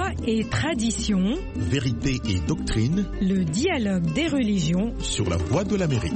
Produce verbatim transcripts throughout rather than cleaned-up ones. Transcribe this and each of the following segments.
Foi et tradition, vérité et doctrine, le dialogue des religions sur la Voix de l'Amérique.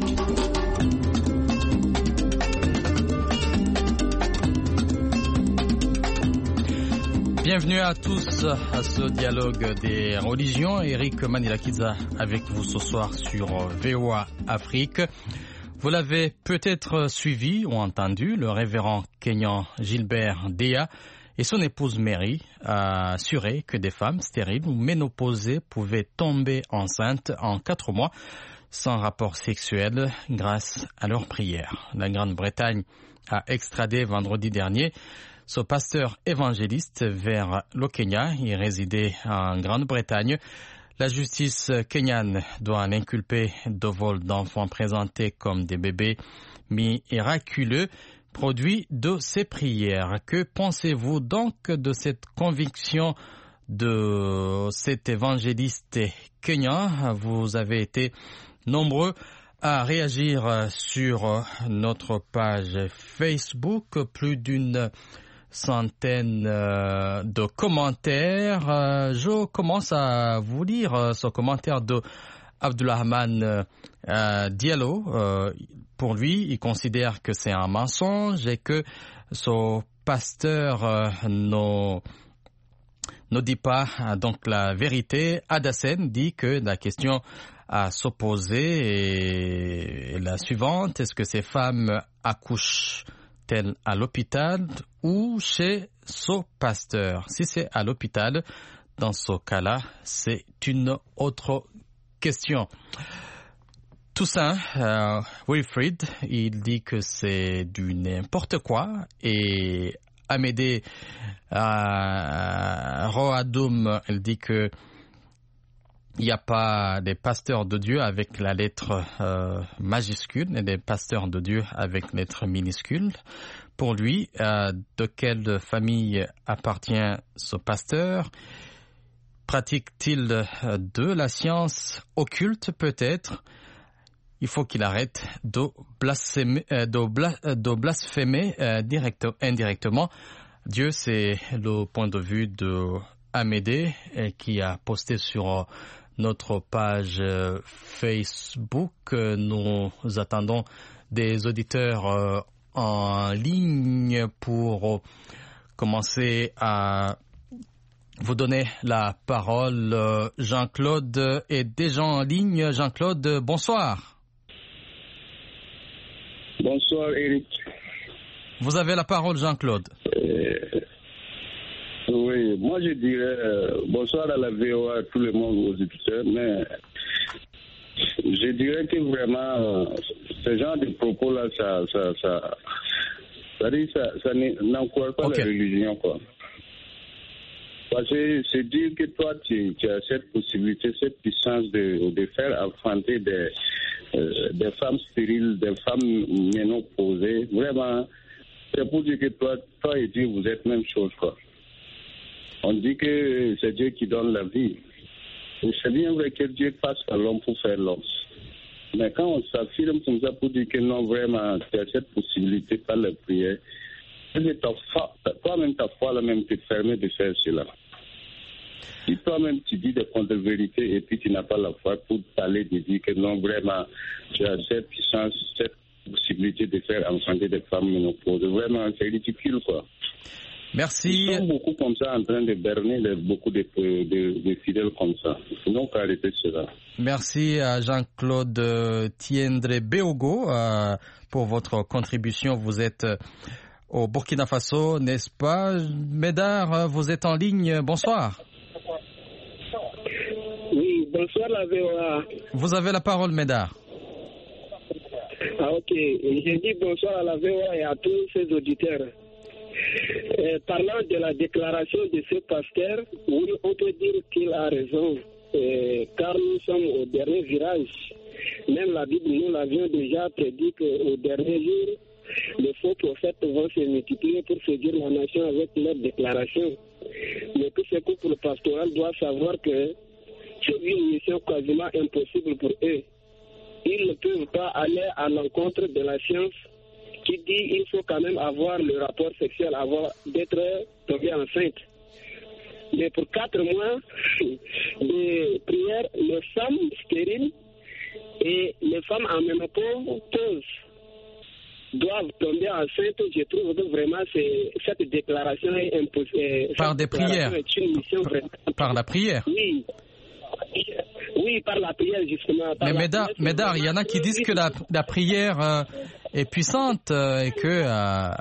Bienvenue à tous à ce dialogue des religions. Eric Manilakidza avec vous ce soir sur V O A Afrique. Vous l'avez peut-être suivi ou entendu, le révérend kényan Gilbert Deya et son épouse Mary a assuré que des femmes stériles ou ménopausées pouvaient tomber enceintes en quatre mois sans rapport sexuel grâce à leurs prières. La Grande-Bretagne a extradé vendredi dernier ce pasteur évangéliste vers le Kenya. Il résidait en Grande-Bretagne. La justice kenyane doit l'inculper de vol d'enfants présentés comme des bébés miraculeux, produit de ses prières. Que pensez-vous donc de cette conviction de cet évangéliste kényan? Vous avez été nombreux à réagir sur notre page Facebook. Plus d'une centaine de commentaires. Je commence à vous lire ce commentaire de Abdulrahman Diallo. Pour lui, il considère que c'est un mensonge et que ce pasteur ne, ne dit pas donc la vérité. Adassen dit que la question à se poser est la suivante: est-ce que ces femmes accouchent-elles à l'hôpital ou chez ce pasteur? Si c'est à l'hôpital, dans ce cas-là, c'est une autre question. Toussaint euh, Wilfried, il dit que c'est du n'importe quoi, et Amédée euh, Roadoum, il dit que il n'y a pas des pasteurs de Dieu avec la lettre euh, majuscule et des pasteurs de Dieu avec lettre minuscule. Pour lui, euh, de quelle famille appartient ce pasteur? Pratique-t-il de la science occulte peut-être? Il faut qu'il arrête de blasphémer, de bla, de blasphémer euh, direct, indirectement. Dieu, c'est le point de vue de Amédée qui a posté sur notre page Facebook. Nous attendons des auditeurs en ligne pour commencer à vous donner la parole. Jean-Claude est déjà en ligne. Jean-Claude, bonsoir. Bonsoir Eric. Vous avez la parole, Jean-Claude. Euh, oui, moi je dirais euh, bonsoir à la V O A, à tout le monde, aux auditeurs, mais je dirais que vraiment euh, ce genre de propos-là, ça, ça, ça, ça, ça, ça n'encourage pas okay. La religion, quoi. Parce que c'est dire que toi, tu, tu as cette possibilité, cette puissance de, de faire enfanter des, euh, des femmes stériles, des femmes ménopausées. Vraiment, c'est pour dire que toi, toi et Dieu, vous êtes même chose, quoi. On dit que c'est Dieu qui donne la vie. Et c'est bien vrai que Dieu passe par l'homme pour faire l'homme. Mais quand on s'affirme comme ça pour dire que non, vraiment, tu as cette possibilité par la prière, toi-même, ta foi, là même, te permet de faire cela. Si toi-même, tu dis des contre-vérités et puis tu n'as pas la foi pour t'aller de dire que non, vraiment, tu as cette puissance, cette possibilité de faire enfanter des femmes ménopausées. Vraiment, c'est ridicule, quoi. Merci. Ils sont beaucoup comme ça en train de berner de, beaucoup de, de, de fidèles comme ça. Donc, arrêtez cela. Merci à Jean-Claude Tiendre Beogo euh, pour votre contribution. Vous êtes au Burkina Faso, n'est-ce pas? Médard, vous êtes en ligne. Bonsoir. Oui, bonsoir la V O A. Vous avez la parole, Médard. Ah, ok. Je dis bonsoir à la V O A et à tous ses auditeurs. Euh, parlant de la déclaration de ce pasteur, oui, on peut dire qu'il a raison, euh, car nous sommes au dernier virage. Même la Bible, nous l'avions déjà prédit qu'au dernier jour, les faux prophètes vont se multiplier pour séduire la nation avec leurs déclarations. Mais que ce couple pastoral doit savoir que c'est une mission quasiment impossible pour eux. Ils ne peuvent pas aller à l'encontre de la science qui dit qu'il faut quand même avoir le rapport sexuel avant d'être tombé enceinte. mais pour quatre mois de prière, les femmes stériles et les femmes en ménopause doivent tomber enceintes. Je trouve que vraiment c'est, cette déclaration est imposée. Par des prières. Est une mission vraiment... Par la prière. Oui. Oui, par la prière, justement. Mais Médard, Médard, il y en a qui disent que la, la prière euh, est puissante euh, et que euh,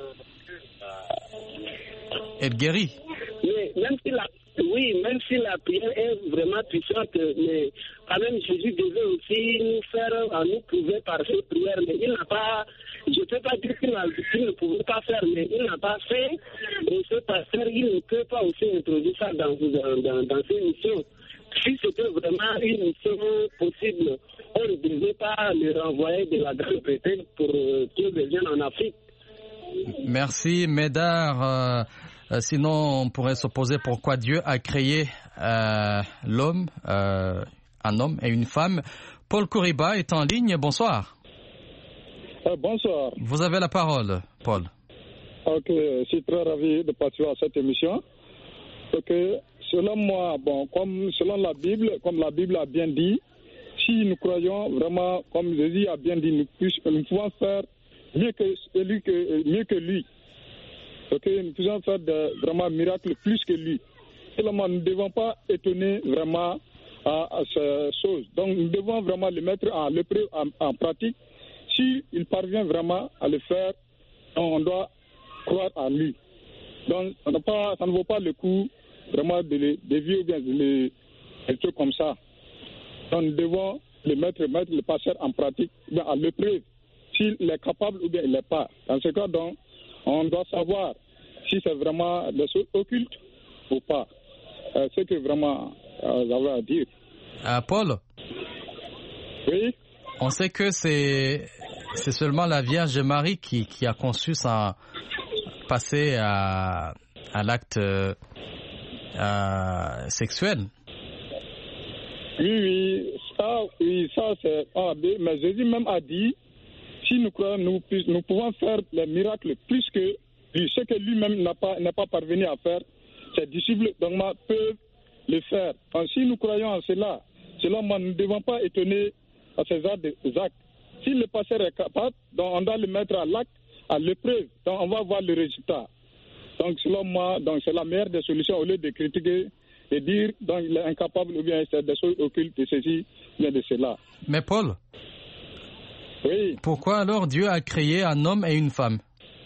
elle guérit. Mais même si la, oui, même si la prière est vraiment puissante, mais quand même Jésus devait aussi nous faire, à nous prouver par cette prière. Mais il n'a pas, je ne peux pas dire qu'il, a, qu'il ne pouvait pas faire, mais il n'a pas fait. Et ce pasteur, il ne peut pas aussi introduire ça dans, dans, dans, dans ses missions. Si c'était vraiment une mission possible, on ne devait pas le renvoyer de la Grande-Bretagne pour euh, qu'il revienne en Afrique. Merci, Médard. Euh, sinon, on pourrait se poser pourquoi Dieu a créé euh, l'homme, euh, un homme et une femme. Paul Kouriba est en ligne. Bonsoir. Euh, bonsoir. Vous avez la parole, Paul. Ok, je suis très ravi de participer à cette émission. Ok. Selon moi, bon, comme selon la Bible, comme la Bible a bien dit, si nous croyons vraiment, comme Jésus a bien dit, nous, nous pouvons faire mieux que lui, que, mieux que lui. Ok, nous pouvons faire de, vraiment miracles plus que lui. Seulement, nous ne devons pas étonner vraiment à, à ces choses. Donc, nous devons vraiment le mettre en, le, en, en pratique. S'il parvient vraiment à le faire, on doit croire en lui. Donc, on n'a pas, ça ne vaut pas le coup vraiment de les dévier ou bien de les, des trucs comme ça. Donc nous devons le mettre, mettre le pasteur en pratique, bien à l'épreuve, s'il est capable ou bien il n'est pas. Dans ce cas, donc, on doit savoir si c'est vraiment des choses occultes ou pas. Euh, c'est que vraiment euh, j'avais à dire. Euh, Paul. Oui. On sait que c'est, c'est seulement la Vierge Marie qui, qui a conçu sans passer à, à l'acte euh, Euh, sexuelle. Oui, oui, ça, oui, ça c'est A, B, mais Jésus même a dit, si nous croyons, nous, nous pouvons faire les miracles plus que lui. Ce que lui-même n'a pas, n'a pas parvenu à faire, ses disciples donc, peuvent le faire. Donc, si nous croyons en cela, cela nous ne devons pas étonner à ces actes. Si le pasteur est capable, donc on doit le mettre à l'acte, à l'épreuve, donc on va voir le résultat. Donc, selon moi, donc, c'est la meilleure des solutions au lieu de critiquer et dire donc, il est incapable ou bien c'est des choses occultes de ceci, bien de cela. Mais Paul, oui. Pourquoi alors Dieu a créé un homme et une femme?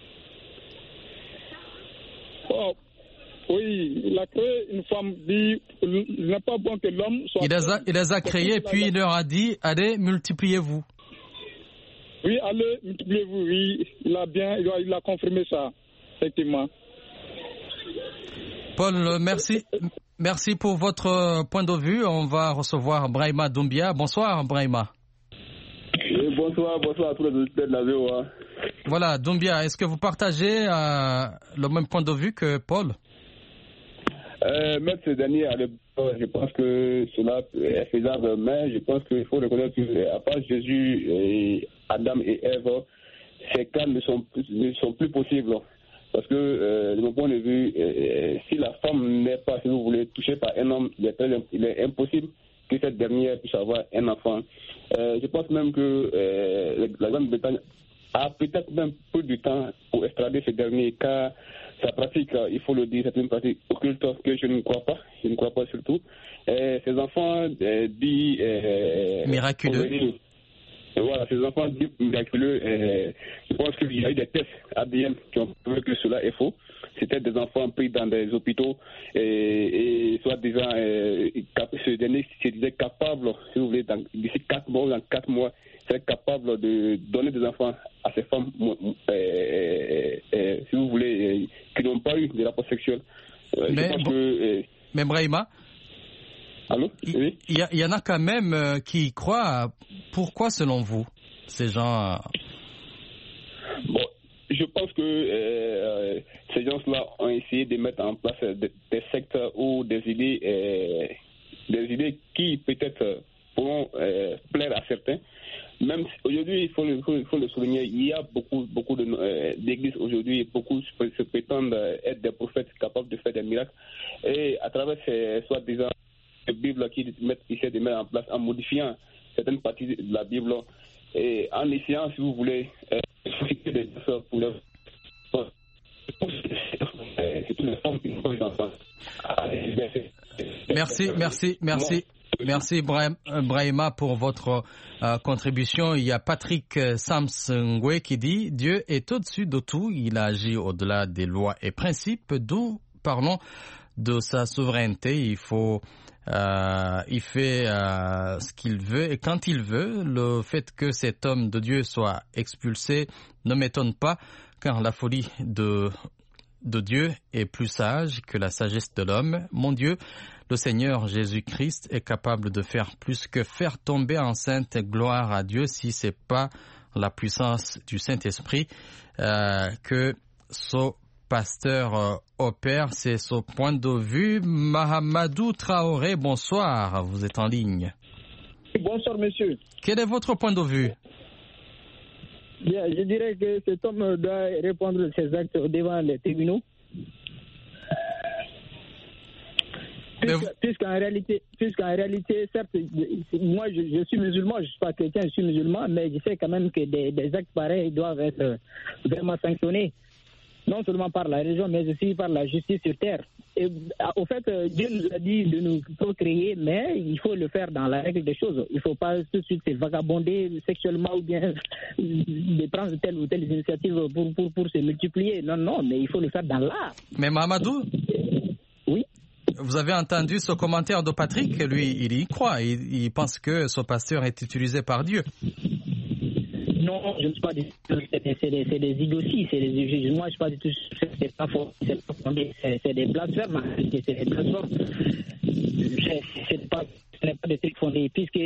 Oh, oui, il a créé une femme, dit il n'est pas bon que l'homme soit... Il les a, il les a créés puis il leur a dit, allez, multipliez-vous. Oui, allez, multipliez-vous, oui, il a bien, il a, il a confirmé ça, effectivement. Paul, merci, merci pour votre point de vue. On va recevoir Brahima Doumbia. Bonsoir, Brahima. Oui, bonsoir, bonsoir à tous les auditeurs de la V O A. Voilà, Doumbia, est-ce que vous partagez euh, le même point de vue que Paul? euh, Maître Cédani, je pense que cela est faisable, mais je pense qu'il faut reconnaître qu'à part Jésus, et Adam et Ève, ces cas ne sont, ne sont plus possibles. Parce que, euh, de mon point de vue, euh, si la femme n'est pas, si vous voulez, touchée par un homme, il est, il est impossible que cette dernière puisse avoir un enfant. Euh, je pense même que euh, la Grande-Bretagne a peut-être même peu de temps pour extrader ce dernier, car sa pratique, il faut le dire, c'est une pratique occulte que je ne crois pas, je ne crois pas surtout. Euh, ces enfants euh, dits... Euh, miraculeux. Et voilà, ces enfants dits miraculeux, euh, je pense qu'il y a eu des tests A D N qui ont prouvé que cela est faux. C'était des enfants pris dans des hôpitaux et, et soit disant, euh, ce dernier se disait capable, si vous voulez, d'ici quatre mois, dans quatre mois, c'est capable de donner des enfants à ces femmes, euh, euh, euh, si vous voulez, euh, qui n'ont pas eu de rapport sexuel. Euh, mais, je pense bon, que, euh, mais Brahima, allô? Il oui? y, y en a quand même euh, qui y croient. Pourquoi, selon vous, ces gens... Euh... Bon, je pense que euh, ces gens-là ont essayé de mettre en place des, des sectes ou des idées, euh, des idées qui peut-être pourront euh, plaire à certains. Même si, aujourd'hui, il faut, il, faut, il faut le souligner, il y a beaucoup, beaucoup de, euh, d'églises aujourd'hui, beaucoup se prétendent être des prophètes capables de faire des des miracles. Et à travers ces soi-disant Bibles qui essaient de mettre en place en modifiant certaines parties de la Bible et en essayant, si vous voulez, euh, des pour le Merci, merci, merci. Merci Brahima pour votre euh, contribution. Il y a Patrick Samsungwe qui dit « Dieu est au-dessus de tout, il agit au-delà des lois et principes, d'où parlons de sa souveraineté. Il faut, euh, il fait euh, ce qu'il veut et quand il veut. Le fait que cet homme de Dieu soit expulsé ne m'étonne pas, car la folie de de Dieu est plus sage que la sagesse de l'homme. Mon Dieu, le Seigneur Jésus-Christ est capable de faire plus que faire tomber enceinte. Gloire à Dieu si c'est pas la puissance du Saint-Esprit euh, que ce pasteur euh, opère. C'est ce point de vue. Mahamadou Traoré, bonsoir. Vous êtes en ligne. Bonsoir, monsieur. Quel est votre point de vue? Bien, je dirais que cet homme doit répondre de ses actes devant les tribunaux. Puisque, vous... Puisqu'en réalité, puisqu'en réalité, certes, moi je, je suis musulman, je ne suis pas chrétien, je suis musulman, mais je sais quand même que des, des actes pareils doivent être vraiment sanctionnés, non seulement par la religion, mais aussi par la justice sur terre. Et, au fait, Dieu nous a dit de nous procréer, mais il faut le faire dans la règle des choses. Il ne faut pas tout de suite se vagabonder sexuellement ou bien de prendre telle ou telle initiative pour, pour, pour se multiplier. Non, non, mais il faut le faire dans l'art. Mais Mahamadou? Oui. Vous avez entendu ce commentaire de Patrick? Lui, il y croit. Il, il pense que ce pasteur est utilisé par Dieu. Non, je ne suis pas du tout. C'est des, c'est des, c'est des idioties. C'est des, moi, je ne suis pas du tout. C'est pas faux. C'est pas fondé. C'est, c'est des blasphèmes. C'est des blasphèmes. C'est, c'est pas, ce n'est pas des trucs fondés. Puisque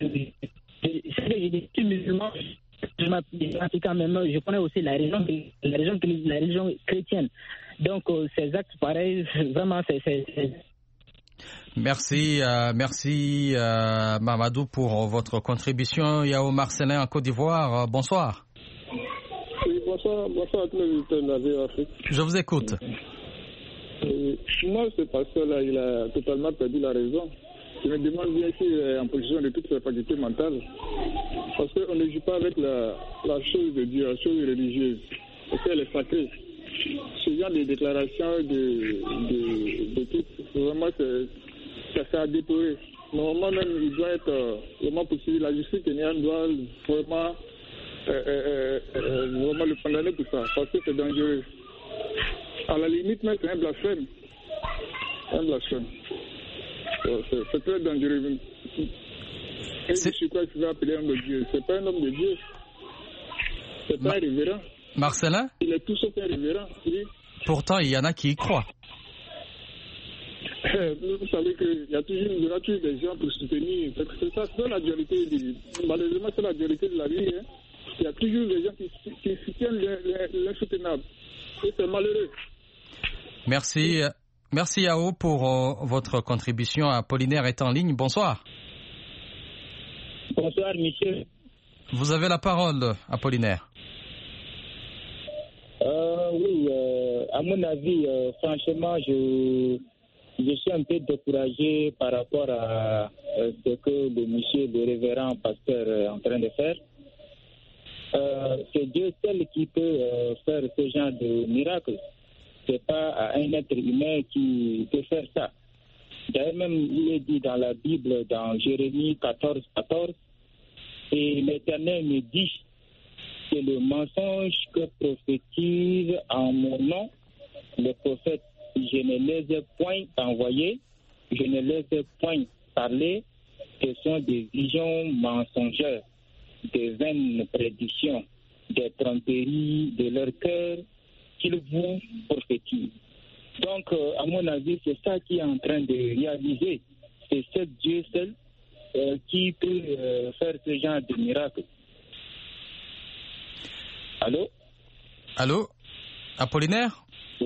je suis musulman, je même, je connais aussi la religion, la religion, la religion chrétienne. Donc, euh, ces actes pareils, vraiment, c'est. c'est, c'est... Merci, euh, merci euh, Mamadou pour votre contribution. Yao Marcelin en Côte d'Ivoire, euh, bonsoir. Oui, bonsoir, bonsoir à tous les visiteurs de la V O A Afrique. Je vous écoute. Euh, moi, ce pasteur-là, il a totalement perdu la raison. Je me demande bien s'il est en position de toutes ses facultés mentales. Parce qu'on ne joue pas avec la, la chose de Dieu, la chose religieuse. Parce qu'elle est sacrée. Ce genre de déclarations de, de, de tout, vraiment, c'est. Ça fait à déplorer. Normalement, même, il doit être euh, vraiment possible. La justice kenyane doit vraiment, euh, euh, euh, vraiment le condamner pour ça, parce que c'est dangereux. À la limite, même, c'est un blasphème. Un blasphème. C'est, c'est très dangereux. Et je suis quoi tu veux appeler un homme de Dieu? C'est pas un homme de Dieu. C'est pas Ma... un révérend. Marcelin? Il est tout sauf un révérend, oui. Pourtant, il y en a qui y croient. Vous savez qu'il y a toujours, il y aura toujours des gens pour soutenir. C'est ça, c'est la dualité. De, malheureusement, c'est la dualité de la vie. Hein. Il y a toujours des gens qui, qui soutiennent l'insoutenable. Et c'est malheureux. Merci. Merci Yao pour euh, votre contribution. Apollinaire est en ligne. Bonsoir. Bonsoir, monsieur. Vous avez la parole, Apollinaire. Euh, oui, euh, à mon avis, euh, franchement, je... Je suis un peu découragé par rapport à euh, ce que le monsieur, le révérend pasteur est en train de faire. Euh, c'est Dieu seul qui peut euh, faire ce genre de miracle. C'est pas à un être humain qui peut faire ça. D'ailleurs, même, il est dit dans la Bible, dans Jérémie quatorze, quatorze, et l'Éternel me dit que le mensonge que prophétise en mon nom, le prophète, je ne les ai point envoyés, je ne les ai point parlé, ce sont des visions mensongères, des vaines prédictions, des tromperies de leur cœur qu'ils vous prophétisent. Donc, euh, à mon avis, c'est ça qui est en train de réaliser. C'est ce Dieu seul euh, qui peut euh, faire ce genre de miracle. Allô? Allô? Apollinaire?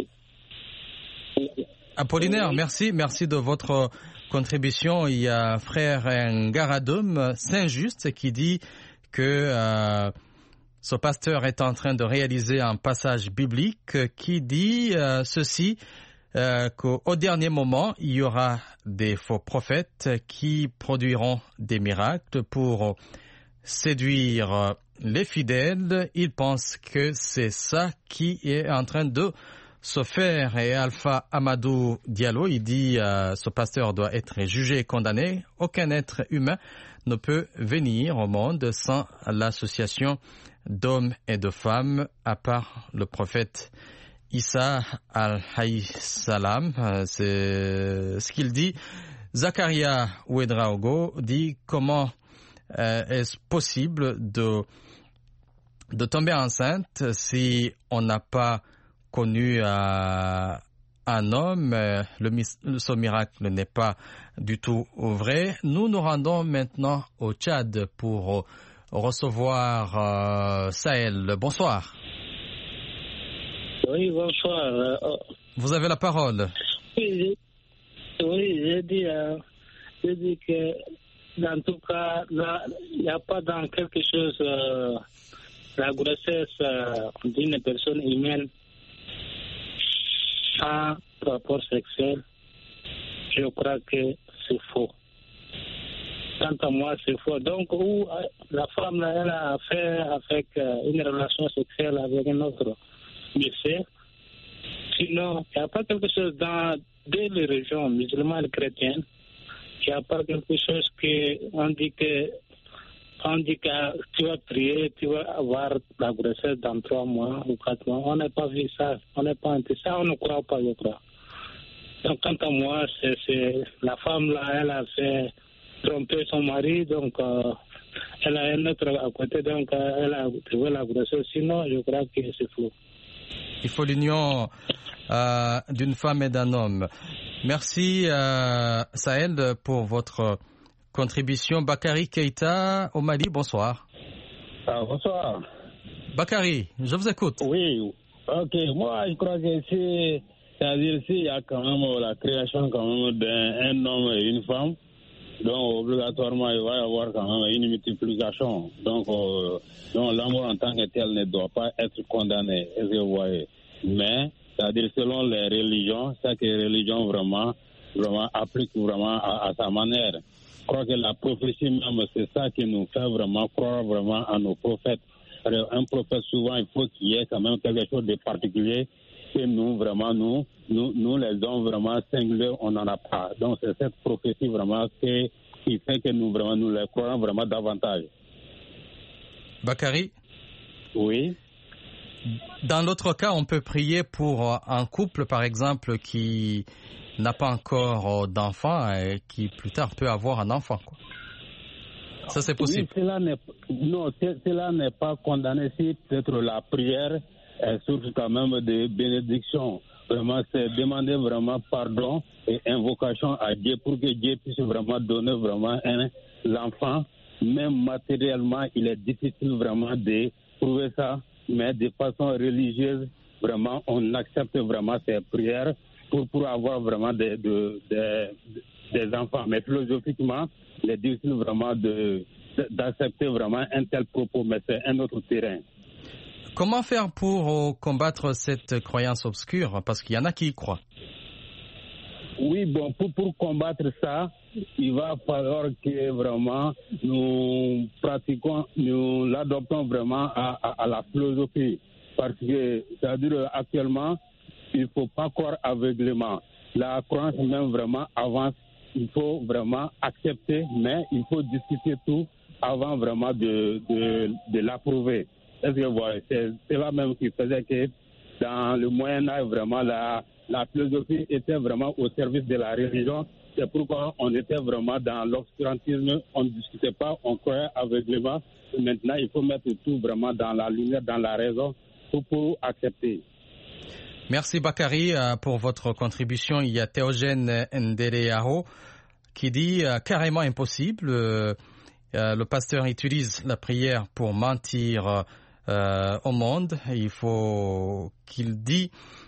Apollinaire, merci, merci de votre contribution. Il y a frère Ngaradum Saint-Just qui dit que euh, ce pasteur est en train de réaliser un passage biblique qui dit euh, ceci: euh, qu'au dernier moment, il y aura des faux prophètes qui produiront des miracles pour séduire les fidèles. Il pense que c'est ça qui est en train de se faire. Et Alpha Amadou Diallo, il dit euh, ce pasteur doit être jugé et condamné. Aucun être humain ne peut venir au monde sans l'association d'hommes et de femmes, à part le prophète Issa al-Haysalam. Euh, c'est ce qu'il dit. Zakaria Ouedraogo dit comment euh, est-ce possible de, de tomber enceinte si on n'a pas connu euh, un homme. Euh, le, ce miracle n'est pas du tout vrai. Nous nous rendons maintenant au Tchad pour recevoir euh, Sahel. Bonsoir. Oui, bonsoir. Vous avez la parole. Oui, oui j'ai dit, euh, j'ai dit que dans tout cas, il n'y a pas dans quelque chose euh, la grossesse euh, d'une personne humaine sans rapport sexuel. Je crois que c'est faux. Quant à moi, c'est faux. Donc, où la femme, elle a fait avec une relation sexuelle avec un autre monsieur. Sinon, il n'y a pas quelque chose dans des les régions musulmanes et chrétiennes. Il n'y a pas quelque chose qu'on dit que on dit que tu vas prier, tu vas avoir la grossesse dans trois mois ou quatre mois. On n'a pas vu ça. On n'est pas intéressé. Ça, on ne croit pas, je crois. Donc, quant à moi, c'est, c'est la femme là, elle a fait tromper son mari, donc euh, elle a un autre à côté, donc euh, elle a trouvé la grossesse. Sinon, je crois que c'est faux. Il faut l'union euh, d'une femme et d'un homme. Merci euh, Sahel pour votre contribution. Bakary Keïta au Mali, bonsoir. Ah, bonsoir. Bakary, je vous écoute. Oui, ok. Moi, je crois que c'est, c'est-à-dire s'il y a quand même la création quand même d'un homme et une femme, donc obligatoirement il va y avoir quand même une multiplication. Donc, euh, donc l'amour en tant que tel ne doit pas être condamné, est-ce que vous voyez. Mais, c'est-à-dire selon les religions, chaque religion vraiment, vraiment applique vraiment à, à sa manière. Je crois que la prophétie même, c'est ça qui nous fait vraiment croire vraiment à nos prophètes. Alors, un prophète, souvent, il faut qu'il y ait quand même quelque chose de particulier que nous, vraiment, nous, nous, nous les hommes vraiment singuliers, on n'en a pas. Donc, c'est cette prophétie vraiment qui, qui fait que nous, vraiment, nous les croyons vraiment davantage. Bakary? Oui. Dans l'autre cas, on peut prier pour un couple, par exemple, qui n'a pas encore d'enfant et qui plus tard peut avoir un enfant, quoi. Ça, c'est possible. Oui, cela n'est, non, cela n'est pas condamné si peut-être la prière est source quand même de bénédiction. Vraiment, c'est demander vraiment pardon et invocation à Dieu pour que Dieu puisse vraiment donner vraiment un, l'enfant. Même matériellement, il est difficile vraiment de prouver ça, mais de façon religieuse, vraiment, on accepte vraiment ces prières pour, pour avoir vraiment des, de, de, des enfants. Mais philosophiquement, il est difficile vraiment de, d'accepter vraiment un tel propos, mais c'est un autre terrain. Comment faire pour combattre cette croyance obscure? Parce qu'il y en a qui y croient. Oui, bon, pour, pour combattre ça, il va falloir que vraiment nous pratiquons, nous l'adoptons vraiment à, à, à la philosophie. Parce que, c'est-à-dire actuellement, il ne faut pas croire aveuglément. La croyance même vraiment avance. Il faut vraiment accepter, mais il faut discuter tout avant vraiment de, de, de l'approuver. Est-ce que vous voyez, c'est, c'est là même qui faisait que dans le Moyen-Âge, vraiment, la, la philosophie était vraiment au service de la religion. C'est pourquoi on était vraiment dans l'obscurantisme, on ne discutait pas, on croyait aveuglément. Maintenant, il faut mettre tout vraiment dans la lumière, dans la raison, pour, pour accepter. Merci Bakary pour votre contribution. Il y a Théogène Ndereyaho qui dit euh, carrément impossible. Euh, euh, le pasteur utilise la prière pour mentir euh, au monde. Il faut qu'il dit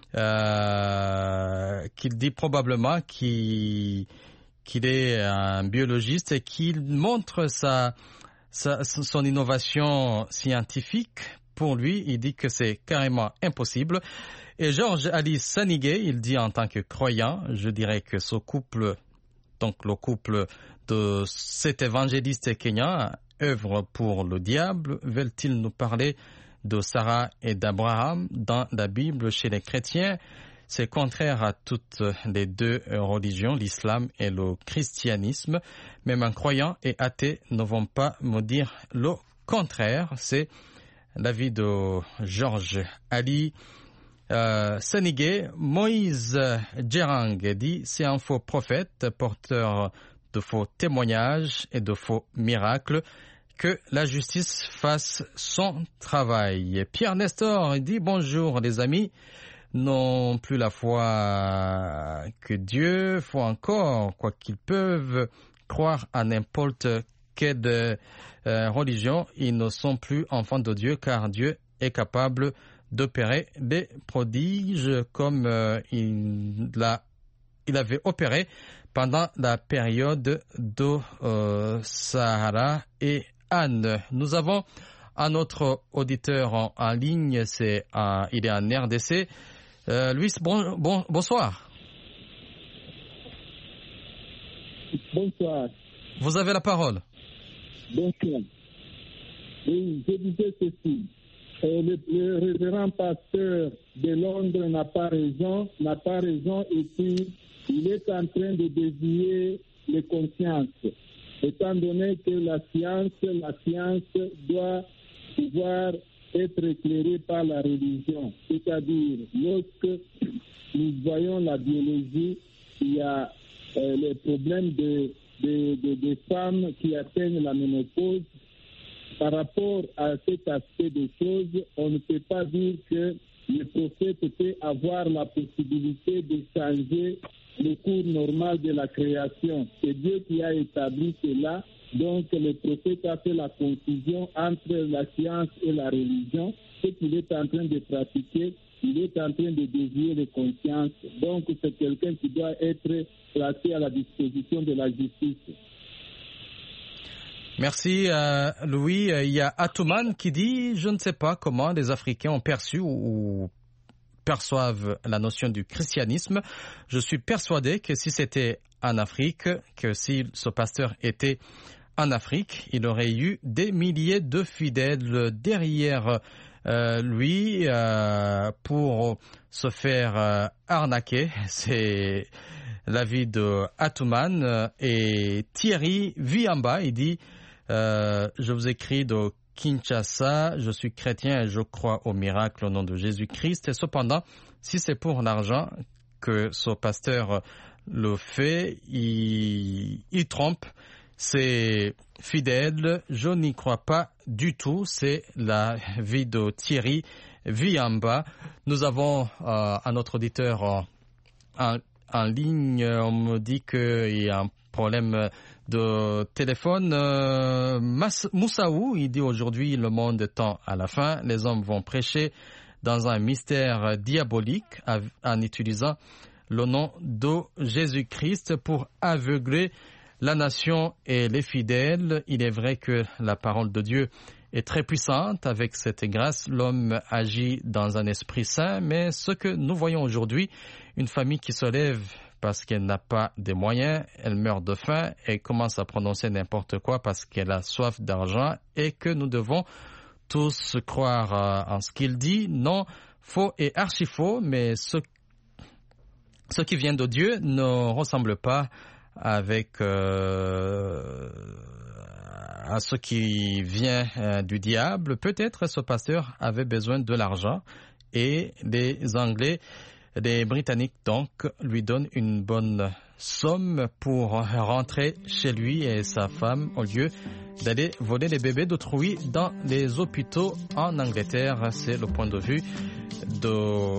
euh, qu'il dit probablement qu'il, qu'il est un biologiste et qu'il montre sa, sa, son innovation scientifique. Pour lui, il dit que c'est carrément impossible. Et Georges Ali Sanigé, il dit en tant que croyant, je dirais que ce couple, donc le couple de cet évangéliste kenyan, œuvre pour le diable. Veulent-ils nous parler de Sarah et d'Abraham dans la Bible chez les chrétiens? C'est contraire à toutes les deux religions, l'islam et le christianisme. Même un croyant et athée ne vont pas me dire le contraire. C'est l'avis de Georges Ali euh, Sanigé. Moïse Djerang dit « C'est un faux prophète, porteur de faux témoignages et de faux miracles. Que la justice fasse son travail. » Pierre Nestor dit « Bonjour les amis. Non plus la foi que Dieu, faut encore, quoi qu'ils peuvent croire à n'importe quelle euh, religion, ils ne sont plus enfants de Dieu car Dieu est capable d'opérer des prodiges comme euh, il, l'a, il avait opéré pendant la période de euh, Sahara et Anne. Nous avons un autre auditeur en, en ligne, c'est un, il est en R D C. Euh, Luis, bon, bon, bonsoir. Bonsoir. Vous avez la parole. Bonsoir. Oui, je disais ceci. Euh, le, le révérend pasteur de Londres n'a pas raison, n'a pas raison et puis il est en train de dévier les consciences. Étant donné que la science, la science doit pouvoir être éclairée par la religion. C'est-à-dire, lorsque nous voyons la biologie, il y a euh, les problèmes de, de, de, de femmes qui atteignent la ménopause. Par rapport à cet aspect des choses, on ne peut pas dire que le prophète peut avoir la possibilité de changer le cours normal de la création. C'est Dieu qui a établi cela. Donc, le prophète a fait la confusion entre la science et la religion. Ce qu'il est en train de pratiquer, il est en train de dévier les consciences. Donc, c'est quelqu'un qui doit être placé à la disposition de la justice. Merci, euh, Louis. Il y a Atouman qui dit « Je ne sais pas comment les Africains ont perçu ou, ou perçoivent la notion du christianisme. Je suis persuadé que si c'était en Afrique, que si ce pasteur était en Afrique, il aurait eu des milliers de fidèles derrière euh, lui euh, pour se faire euh, arnaquer. » C'est l'avis de Atouman. Et Thierry Viamba, il dit euh, « Je vous écris de Kinshasa, je suis chrétien et je crois au miracle au nom de Jésus-Christ. Et cependant, si c'est pour l'argent que ce pasteur le fait, il, il trompe ses fidèles. Je n'y crois pas du tout. » C'est la vie de Thierry Viamba. Nous avons euh, un autre auditeur en, en, en ligne. On me dit qu'il y a un problème de téléphone. Euh, Moussaou, il dit aujourd'hui le monde tend à la fin. Les hommes vont prêcher dans un mystère diabolique en utilisant le nom de Jésus-Christ pour aveugler la nation et les fidèles. Il est vrai que la parole de Dieu est très puissante. Avec cette grâce, l'homme agit dans un esprit saint. Mais ce que nous voyons aujourd'hui, une famille qui se lève parce qu'elle n'a pas de moyens, elle meurt de faim et commence à prononcer n'importe quoi parce qu'elle a soif d'argent et que nous devons tous croire en ce qu'il dit. Non, faux et archi-faux, mais ce, ce qui vient de Dieu ne ressemble pas avec euh, à ce qui vient euh, du diable. Peut-être ce pasteur avait besoin de l'argent et les Anglais, les Britanniques donc lui donnent une bonne somme pour rentrer chez lui et sa femme au lieu d'aller voler les bébés d'autrui dans les hôpitaux en Angleterre. C'est le point de vue de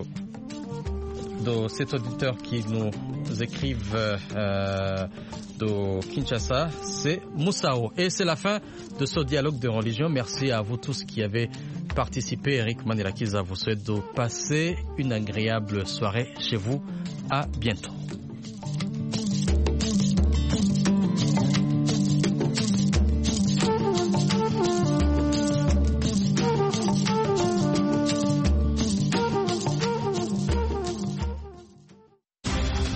de cet auditeur qui nous écrive euh, de Kinshasa, c'est Moussao. Et c'est la fin de ce dialogue de religion. Merci à vous tous qui avez participé. Eric Manilakiza vous souhaite de passer une agréable soirée chez vous. À bientôt.